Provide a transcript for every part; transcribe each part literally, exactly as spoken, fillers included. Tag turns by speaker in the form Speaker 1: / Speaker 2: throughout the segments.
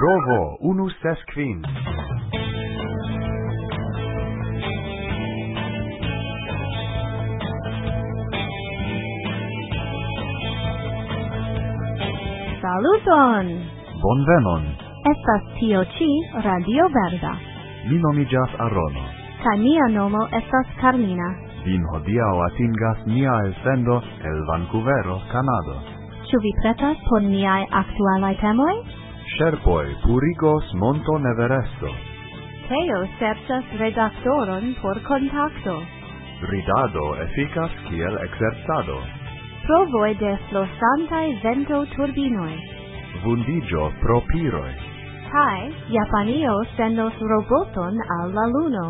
Speaker 1: Provo unu ses kvin.
Speaker 2: Saluton!
Speaker 1: Bonvenon!
Speaker 2: Estas tio ci Radio Verda.
Speaker 1: Mi nomiĝas Arono.
Speaker 2: Kaj mia nomo estas Carmina.
Speaker 1: Vin hodiaŭ atingas nia elsendo el Vancouvero, Kanado.
Speaker 2: Ĉu vi pretas por niaj aktualaj temoj?
Speaker 1: Ŝerpoj purigos monton Everesto.
Speaker 2: Teo serĉas redaktoron por kontakto.
Speaker 1: Ridado efikas kiel ekzercado.
Speaker 2: Provoj de flosantaj ventoturbinoj.
Speaker 1: Vundiĝo pro piroj.
Speaker 2: Kaj Japanio sendos roboton al la luno.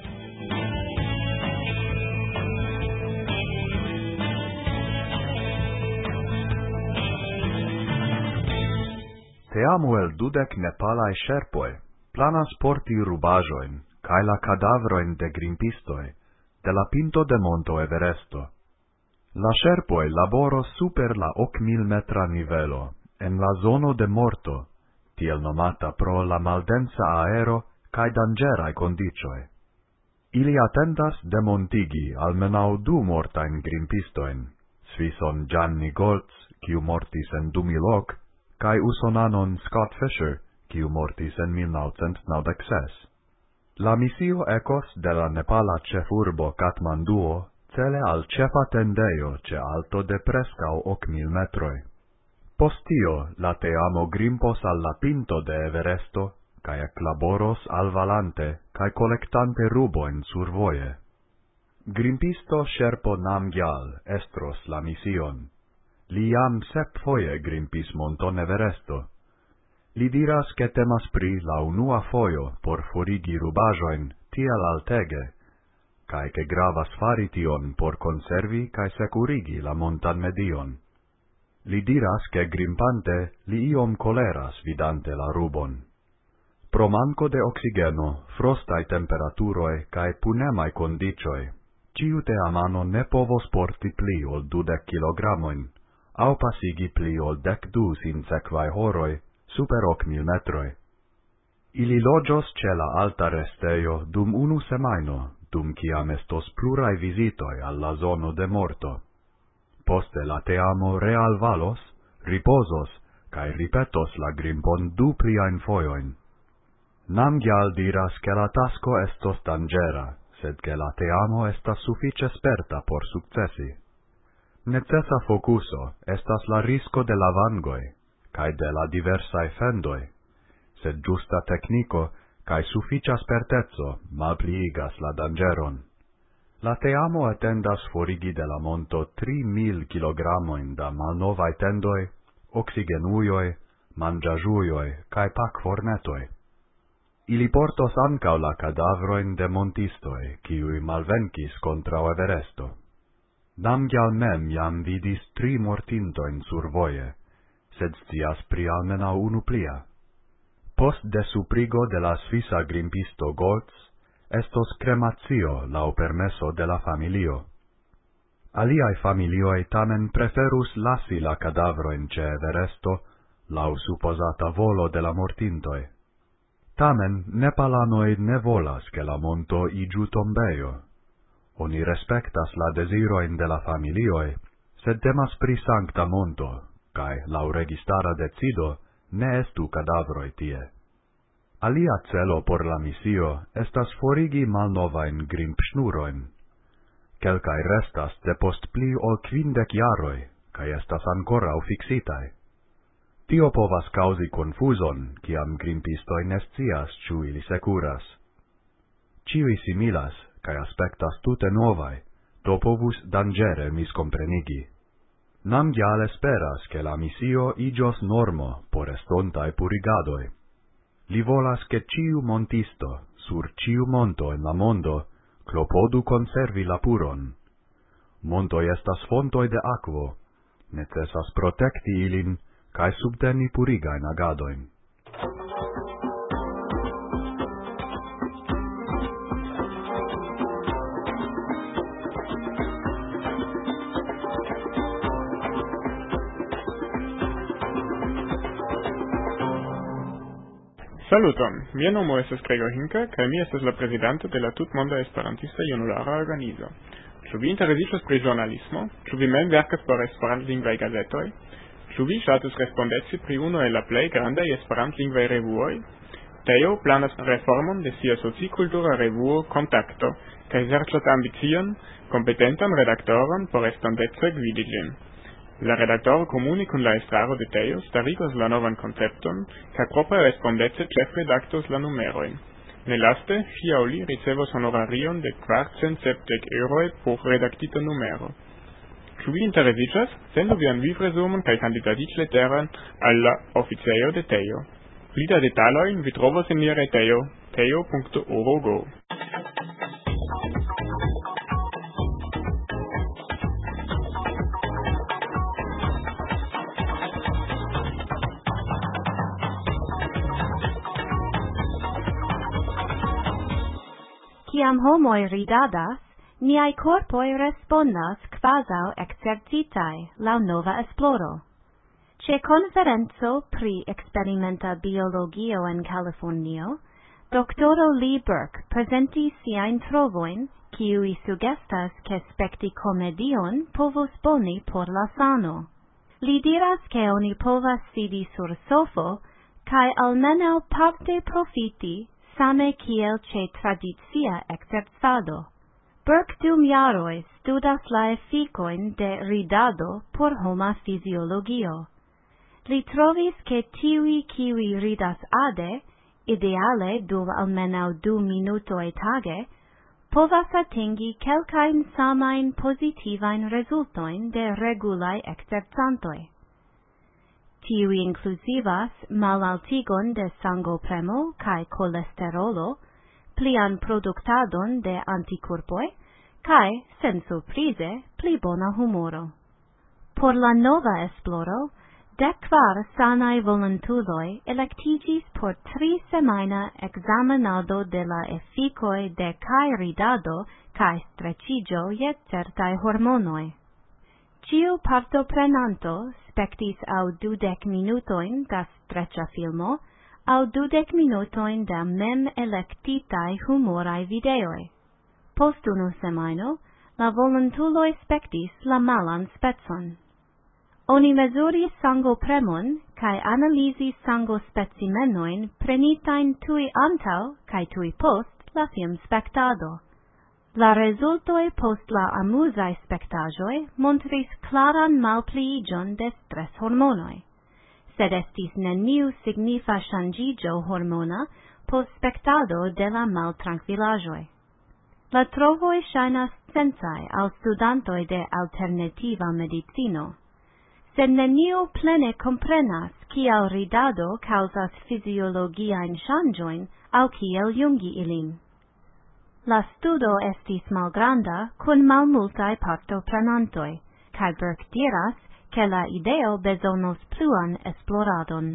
Speaker 1: Teamo el dudek nepalaj ŝerpoj planas porti rubaĵojn kaj la kadavrojn de grimpistoj de la pinto de monto Everesto. La ŝerpoj laboros super la ok mil metra nivelo en la zono de morto, tiel nomata pro la maldensa aero kaj danĝeraj kondiĉoj. Ili atendas demontigi almenaŭ du mortajn grimpistojn, svison Gianni Goltz, kiu mortis en du mil ok, kaj usonanon Scott Fisher, kiu mortis en mil naŭcent naŭdek ses. La misio ekos de la nepala ĉefurbo Katmanduo cele al ĉefa tendejo ĉe alto de preskaŭ ok mil metroj. Post tio la teamo grimpos al la pinto de Everesto kaj eklaboros alvalante kaj kolektante rubojn survoje. Grimpisto Sherpo Namgyal estros la mision. Li jam sep foje grimpis monton Everesto. Li diras ke temas pri la unua fojo por forigi rubaĵojn tiel altege, kaj ke gravas fari tion por konservi kaj sekurigi la montan medion. Li diras ke grimpante li iom koleras vidante la rubon. Pro manko de oksigeno, frostaj temperaturoj kaj punemaj kondiĉoj, ĉiu teamano ne povos porti pli ol dudek kilogramojn, aŭ pasigi pli ol dek du sinsekvaj horoj super ok mil metroj. Ili loĝos ĉe la alta restejo dum unu semajno, dum kiam estos pluraj vizitoj al la zono de morto. Poste la teamo realvalos, ripozos, kaj ripetos la grimpon du pliajn fojojn. Namgyal diras ke la tasko estos danĝera, sed ke la teamo estas sufiĉe sperta por sukcesi. Necesa fokuso estas la risko de la vangoj kaj de la diversaj fendoj, sed ĝusta tekniko kaj sufiĉa sperteco malpliigas la danĝeron. La teamo atendas forigi de la monto tri mil kilogramojn da malnovaj tendoj, oksigenujoj, manĝaĵujoj kaj pakfornetoj. Ili portos ankaŭ la kadavrojn de montistoj, kiuj malvenkis kontraŭ Everesto. Namgyal mem jam vidis tri mortintojn survoje, sed scias pri almenaŭ unu plia. Post desuprigo de la svisa grimpisto Goltz, estos kremacio laŭ permeso de la familio. Aliaj familioj tamen preferus lasi la kadavrojn ĉe Everesto laŭ supozata volo de la mortintoj. Tamen nepalanoj ne volas ke la monto iĝu tombejo. Oni respektas la dezirojn de la familioj, sed temas pri sankta monto, kaj laŭ registara decido ne estu kadavroj tie. Alia celo por la misio estas forigi malnovajn grimpŝnurojn. Kelkaj restas depost pli ol kvindek jaroj, kaj estas ankoraŭ fiksitaj. Tio povas kaŭzi konfuzon, kiam grimpistoj ne scias, ĉu ili sekuras. Ĉiuj similas, kaj aspektas tute novaj, do povus danĝere miskomprenigi. Namgyal esperas, ke la misio iĝos normo por estontaj purigadoj. Li volas, ke ĉiu montisto, sur ĉiu monto en la mondo, klopodu konservi la puron. Montoj estas fontoj de akvo, necesas protekti ilin, kaj subteni purigajn agadojn.
Speaker 3: Saluton, mia nomo estas Gregor Hinka, kaj mi estas la prezidanto de la tutmonda esperantista junulara organizo. Ĉu vi interesiĝas pri ĵurnalismo? Ĉu vi mem verkas por esperantlingvaj gazetoj? Ĉu vi ŝatus respondeci pri unu el la plej grandaj esperantlingvaj revuoj? Teo planas reformon de sia socikultura revuo Kontakto, kaj serĉas ambicion, kompetentan redaktoron por estondece gvidi ĝin. La redaktoro komune kun la estraro de Teo starigos la novan koncepton, kaj propre respondece ĉefredaktos la numerojn. Nelaste, ŝi aŭ li ricevos honorarion de kvarcent sepdek eŭroj por redaktita numero. Ĉu vi interesiĝas? Sendu vian vivresumon kaj kandidatiĝleteron al la oficejo de Teo. Pli da detalojn vi trovos en nia retejo teo punto org.
Speaker 2: Ciam homoi ridadas, niai corpoi respondas quasau exercitae lau nova esploro. Ce conferenzo pri experimenta biologio en Californio, doctoro Lee Burke presenti siain trovoin, kiui sugestas che specti comedion povus boni por la sano. Li diras che oni povas sidi sur sofo, cae almenau parte profiti same kiel ce tradicia exerzado. Burke dum jaroi studas la efficoin de ridado por homa fisiologio. Li trovis che tiui kiui ridas ade, ideale dum almenau du minutoi tage, povas atingi kelkain samain positivain resultoin de regulae exerzantoi. Tiui inclusivas malaltigon de sangopremo cae colesterolo, plian produktadon de anticorpoi, cae, sen surprize, pli bona humoro. Por la nova esploro, decvar sanae voluntuloi electigis por tri semaina examinado de la efficoi de cae ridado cae strecigio je certae hormonoi. Ciu partoprenanto spectis au dudec minutoin da streccia filmo, au dudec minutoin da mem electitae humorae videoi. Post unu semaino, la voluntuloi spectis la malan spezon. Oni mesuris sangopremon, cae analysis sangospecimenoin prenitain tui antau, cae tui post, la film spectado. La resultoi post la amusae spectagioi montris claran malpliigion de stress hormonoi, sed estis neniu signifa changigio hormona post spectado de la maltranquilagioi. La trovoi shainas sensae al studantoi de alternativa medicino, sed neniu plene comprenas kial ridado causas fisiologiaen changioin au kiel jungi ilin. La studo estis malgranda kun malmultae partoprenantoi, kaj Burke diras, ke la ideo bezonos pluan esploradon.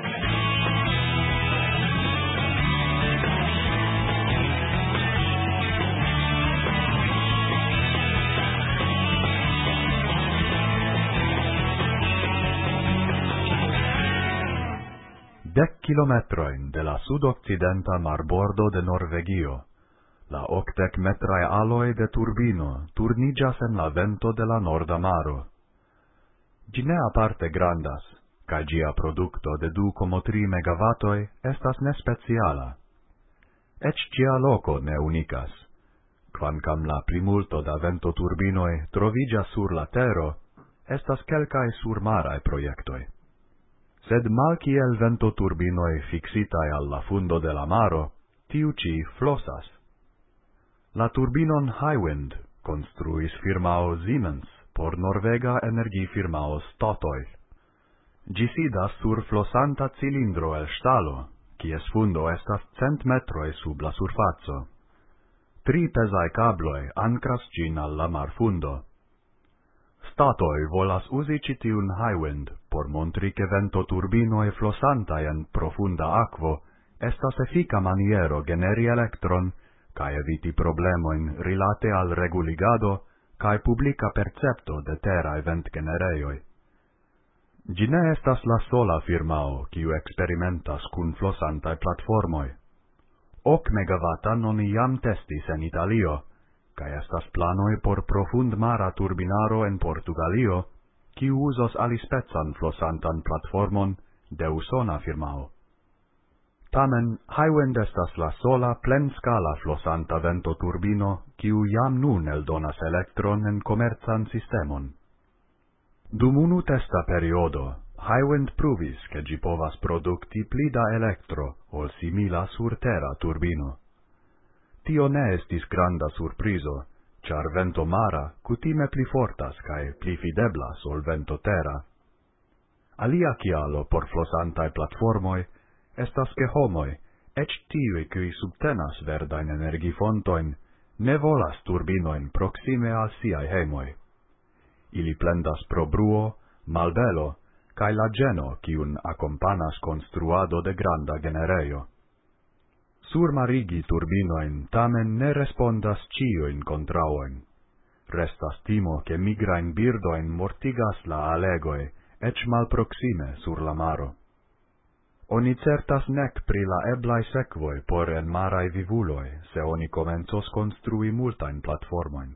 Speaker 1: Dec kilometroin de la sudoccidenta marbordo de Norvegio, la octec metrae aloi de turbino turnigas en la vento de la Norda Maro. Gi ne aparte grandas, ca gia producto de du komo tri megavatoi estas ne speciala. Ec gia loco ne unicas. Quancam la primulto da vento turbinoi trovigas sur la tero, estas kelkae surmarae proiectoi. Sed mal kiel vento turbinoi fixitae alla fundo de la maro, tiu ci flosas. La turbinon Hywind construis firmao Siemens por norvega energifirmao Statoil. Gi sidas sur flosanta cilindro el stalo, quies fundo estas cent metroi sub la surfaco. Tri pesae cabloi ancras gin al la mar fundo. Statoil volas usi citiun Hywind por montri che vento turbinoi flosantae en profunda aquo estas effica maniero generi electron cae eviti problemoin rilate al reguligado cae publica percepto de terrae ventgenereioi. Gi ne estas la sola firmao, kiu experimentas cun flosantai platformoi. Ok megawattan oni jam testis en Italio, cae estas planoi por profund mara turbinaro en Portugalio, kiu usos alispezan flosantan platformon de usona firmao. Tamen, Hywind estas la sola plen scala flosanta vento turbino, kiu jam nun eldonas elektron en komercan sistemon. Dum unu testa periodo, Hywind pruvis che gi povas produkti pli da elektro ol simila surtera turbino. Tio ne estis granda surprizo, char vento mara cutime pli fortas cae pli fideblas ol vento terra. Alia kialo por flosantae platformoi estas che homoi, ec tiui qui subtenas verdain energifontoin, ne volas turbinoin proxime al siai hemoi. Ili plendas pro bruo, malvelo, cae la geno cium accompanas construado de granda genereio. Surmarigi turbinoin tamen ne respondas cioin contraoin. Restas timo che migrain birdoin mortigas la alegoe, ec mal proxime sur la maro. Oni certas nec pri la eblai sequoi por en marai vivuloi, se oni comencos construi multain platformoin.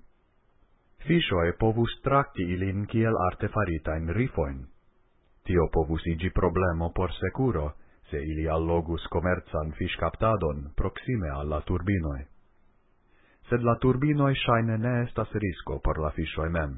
Speaker 1: Fishoe povus tracti ilin kiel artefaritain rifoin. Tio povus igi problemo por securo, se ili allogus comerzan fischcaptadon proxime alla turbinoi. Sed la turbinoi shaine ne estas risco por la fishoe mem.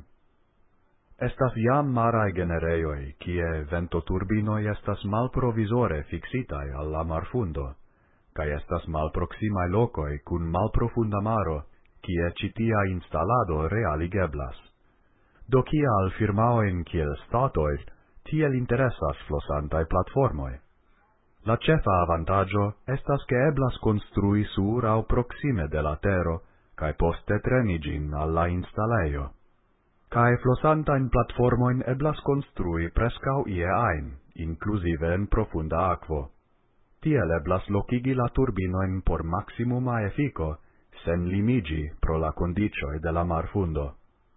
Speaker 1: Estas jam marae genereioi, kie vento turbinoi estas malprovisore fixitai alla marfundo, cae estas malproximae locoi cun malprofunda maro, kie citia installado realigeblas. Do kial firmaoin kiel Statoil, tiel interesas flosantae platformoi. La cefa avantaggio estas che eblas construi sur au proxime de la tero, cae poste trenigin alla instaleio. Cae flosantain platformoin eblas construi prescau ie ain, inclusive en profunda aquo. Tiel eblas locigi la turbinoin por maximuma effico, sen limigi pro la condicioi de la marfundo.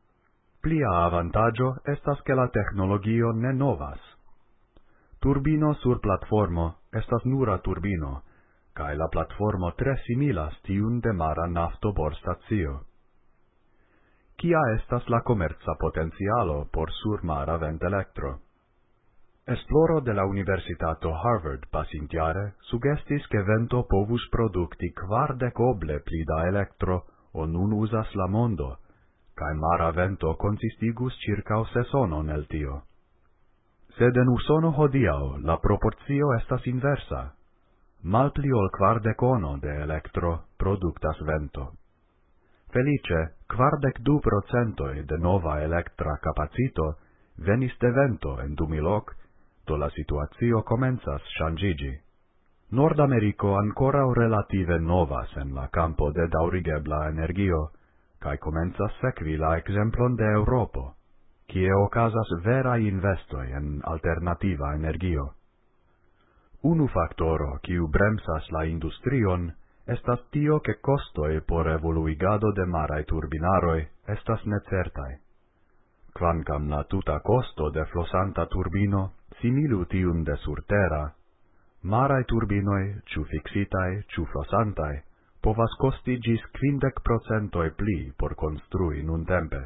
Speaker 1: Plia avantaggio estas che la technologio ne novas. Turbino sur platformo estas nura turbino, cae la platformo tre similas tiun de mara nafto por statio. Kia estas la comerza potenzialo por surmara vent elektro? Esploro de la Universitato Harvard pasintiare sugestis che vento povus producti kvardek oble pli da elektro o nun usas la mondo, cae mara vento consistigus circa sesonon el tio. Sed en usono hodiau la proporcio estas inversa. Malpli ol kvardek ono de elektro productas vento. Felice, kvardek du procentoi de nova elektra capacito venis de vento en du mil ok, do la situatio comenzas changigi. Nord-Americo ancora relative novas en la campo de daurigebla energio, cae comenzas sequi la exemplon de Europo, kie ocasas verai investoi en alternativa energio. Unu factoro kiu bremsas la industrion estas tio che costoi por evoluigado de marae turbinaroi estas necertai. Quancam la tuta costo de flosanta turbino similu tiun de surtera, marae turbinoi, ciu fixitai, ciu flosantai, povas costi gis quindec procentoi pli por construi nun tempe.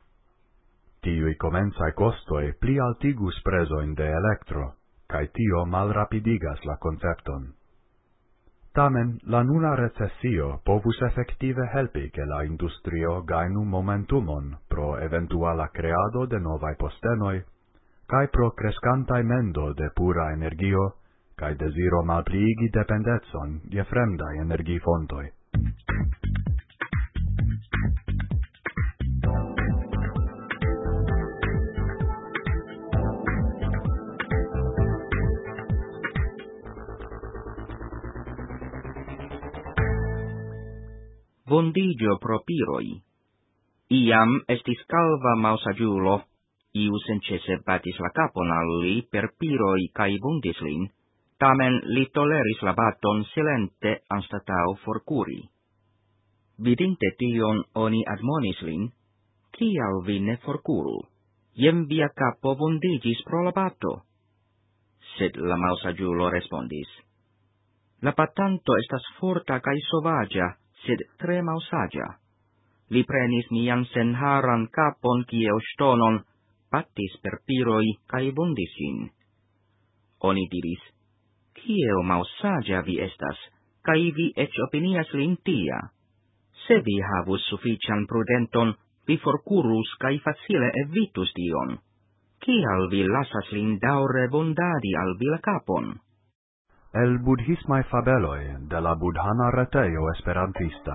Speaker 1: Tiui comenzae costoi pli altigus presoin de elektro, cae tio mal rapidigas la concepton. Tamen, la nuna recessio povus effective helpi che la industrio gainu momentumon pro eventuala creado de novae postenoi, cae pro crescantae mendo de pura energio, cae desiro malpliigi dependetson je fremdae energifontoi.
Speaker 4: Vondigio pro piroi. Iam estis calva malsagiulo, iu sencese batis la capon al li per piroi cae vundis lin, tamen li toleris la baton silente anstatau forcuri. Vidinte tion oni admonis lin, cial vi ne forcuru? jem via capo vundigis pro la bato. Sed la malsagiulo respondis, la patanto estas forta cae sovagia, sed tre malsagia. Li prenis mian senharan capon kiel stonon, patis per piroi cae vundis sin. Oni diris, kiel malsagia vi estas, cae vi ec opinias lin tia. Se vi havus suffician prudenton, vi forcurus cae facile evitus tion. Kial vi lasas lin daure vundadi al vi la capon?
Speaker 1: El Buddhismae fabeloi de la Budhana retejo esperantista.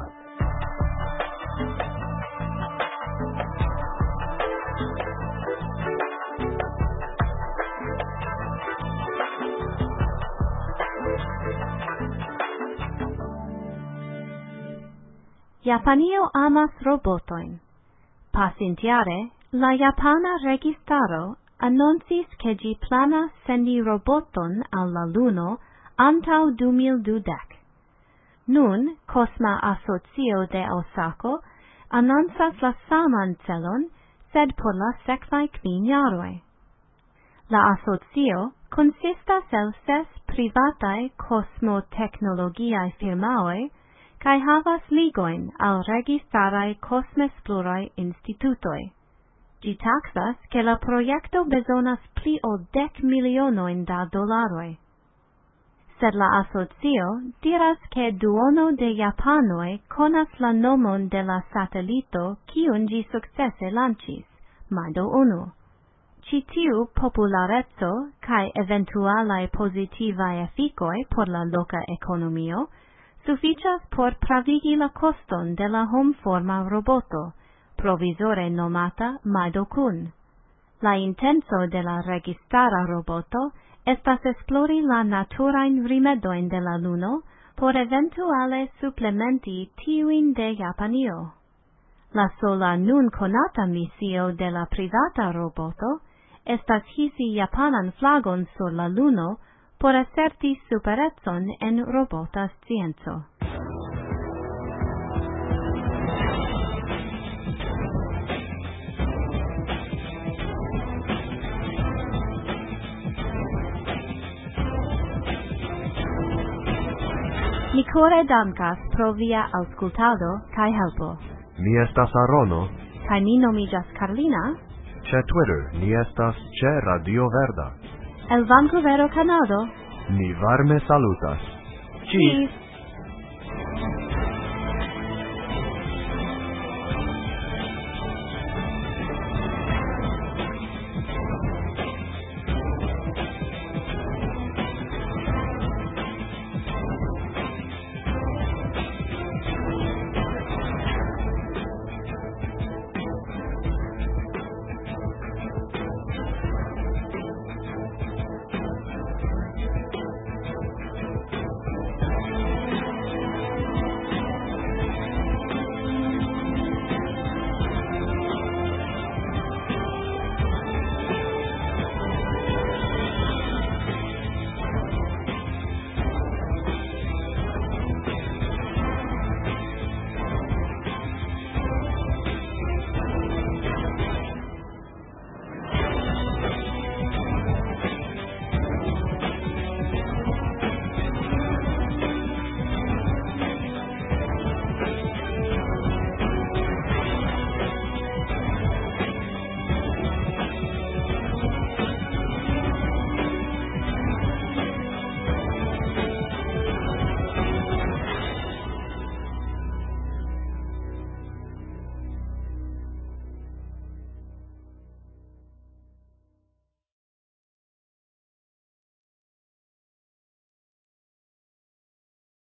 Speaker 2: Japanio amas robotoin. Pasintiare, la Japana registaro annoncis che gi planas sendi roboton al la luno antau du mil dudek. Nun, Cosma Asocio de Osako annonsas la saman celon, sed por la sekvaj kvin jaroj. La asocio consistas el ses privataj kosmotechnologiaj firmaoj, kai havas ligoin al registarai cosmesploroi institutoi. Gi taxas che la proiecto bezonas pli ol dec milionoin da dolaroi. Sed la asocio diras che duono de japanoi conas la nomon de la satellito kiun gi successe lancis, Mado unu. Ci tiu popularezzo kai eventualai positivae efficoi por la loca economio sufficias por pravigi la coston de la homforma roboto, provisore nomata Mado-kun. La intenso de la registara roboto estas esplori la naturain rimedoin de la luno por eventuale supplementi tiuin de Japanio. La sola nun conata misio de la privata roboto estas hisi japanan flagon sur la luno por asserti superezzon en robota scienzo. Mi core dankas pro via auscultado kai helpo.
Speaker 1: Mi estas Arono.
Speaker 2: Kai mi nomigas Carlina.
Speaker 1: Ce Twitter ni estas ce Radio Verda.
Speaker 2: El Vancouver Canado.
Speaker 1: Ni varme salutas.
Speaker 2: Cheese.